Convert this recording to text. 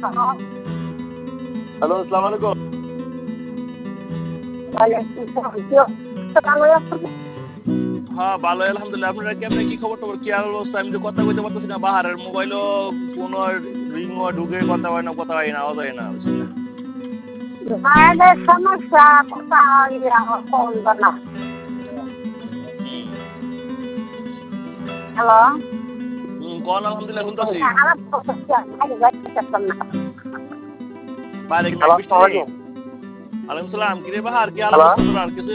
Hello, আসসালামু আলাইকুম। হ্যাঁ, ভালোই আলহামদুলিল্লাহ। আপনারা কেমনে কি খবর-টবর, কি আর অবস্থা? আমি তো কথা কইতে পারতেছি না। বাহারের মোবাইলও কোনো রিংও ঢুকে কথা হয় না, কথা হয় না, আওয়াজ হয় না। মায়েদের সমস্যা কোথায় বলবো না। হ্যালো, কোন আলহামদুলিল্লাহ শুনতেছি। খারাপ না। বাইরে কি মেঘ হ্যালো, বৃষ্টি? আসসালামু আলাইকুম। ওয়ালাইকুম সালাম। কিরে বাহার, কি আলাপ হ্যালো। করতেছ আর কিছু